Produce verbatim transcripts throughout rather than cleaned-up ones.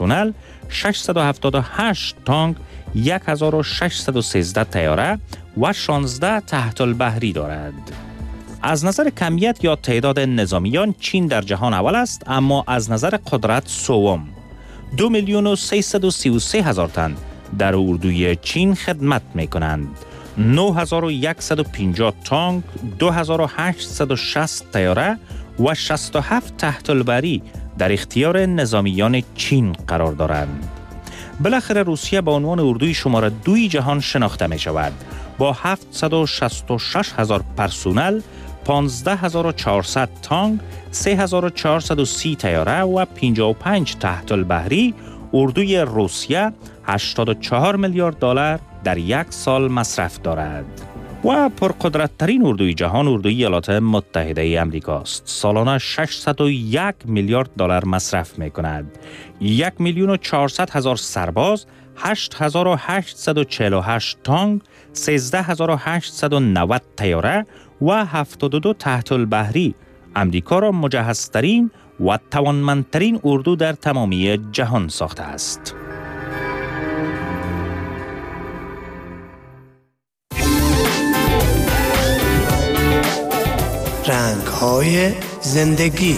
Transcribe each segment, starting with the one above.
پرسونل، ششصد و هفتاد و هشت تانک، هزار و ششصد و سیزده طیاره و شانزده تحت البحری دارد. از نظر کمیت یا تعداد نظامیان چین در جهان اول است، اما از نظر قدرت سوم. دو میلیون و سیصد و سی و سه هزار تن در اردوی چین خدمت می کنند. نه هزار و صد و پنجاه تانک، دو هزار و هشتصد و شصت طیاره و شصت و هفت تحت البحری در اختیار نظامیان چین قرار دارند. بالاخره روسیه به عنوان اردوی شماره دوی جهان شناخته می شود با هفتصد و شصت و شش هزار پرسونل، پانزده هزار و چهارصد تانک، سه هزار و چهارصد و سی طیاره و پنجاه و پنج تحت البحری. اردوی روسیه هشتاد و چهار میلیارد دلار در یک سال مصرف دارد. و پرقدرت‌ترین اردوی جهان اردوی ایالات متحده ای آمریکا است. سالانه ششصد و یک میلیارد دلار مصرف می‌کند. یک میلیون و چهارصد هزار سرباز، هشت هزار و هشتصد و چهل و هشت تانک، سیزده هزار و هشتصد و نود طیاره و هفتاد و دو تحت البحری آمریکا را مجهزترین و توانمندترین اردو در تمامی جهان ساخته است. رنگ‌های زندگی.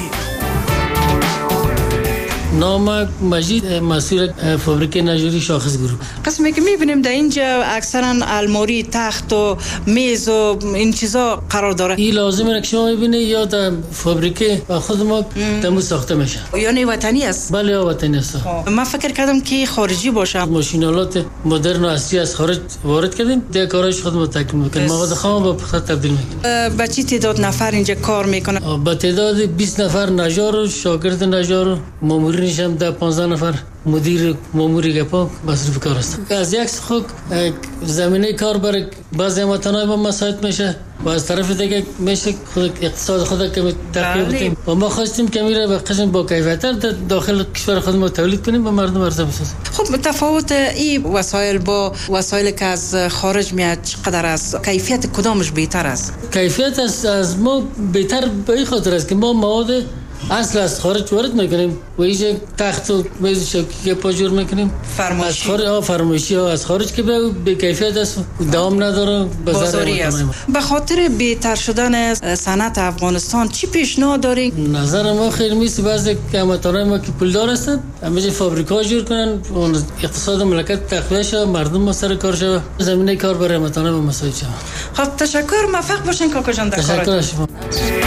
نام مجید، مسئول فابریک نجاری شاخص گروه. قسمی که میبینیم در اینجا اکثرا الماری، تخت و میز و این چیزا قرار داره. این لازمه که شما ببینید یا در فابریک خود ما دمو ساخته میشه. یعنی وطنی است؟ بله وطنی است. من فکر کردم که خارجی باشه. ماشینالات مدرن و اصلی از خارج وارد کردیم، دیگه کارش خود ما تکمیل میکنیم. مواد خام با پخته تبدیل میکنیم. با چه تعداد نفر اینجا کار میکنه؟ با تعداد بیست نفر نجار و شاگرد نجار و مامور هم ده پانزده نفر مدیر ماموری گپا مصرف کار است. از یک خود زمینه کار برای بعضی هموطنان ما مساعد میشه و از طرف دیگه میشه خود اقتصاد خود کمی تقویت بدیم و ما خواستیم که میره به قسم با کیفیت‌تر داخل کشور خود ما تولید کنیم و مردم ارزه بسازیم. خب تفاوت این وسایل با وسایلی که از خارج میاد چقدر است؟ کیفیت کدامش بهتر است؟ کیفیت از از ما بهتر به این خاطر است که ما مواد اصل از خارج وارد میکنیم و اینجا تخت و میز شوکی پاجور میکنیم از خارج. ها فرمایشی ها از خارج که به کیفیت است، دوام نداره، بازاری است. به خاطر بهتر شدن صنعت افغانستان چی پیشنهاد دارین؟ نظر ما خیلی میست بعضی هموطنان ما که پولدار هستن همه فابریکا جور کنن، اقتصاد مملکت تقویت شه، مردم ما سر کار شه، زمینه کار برای هموطنان ما مساعد شه. خب تشکر، موفق باشین کاکا جان در کارتون. تشکر.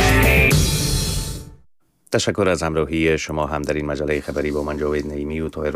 تشکر از همراهی شما هم در این مجله خبری با من جاوید نعیمی و طاهر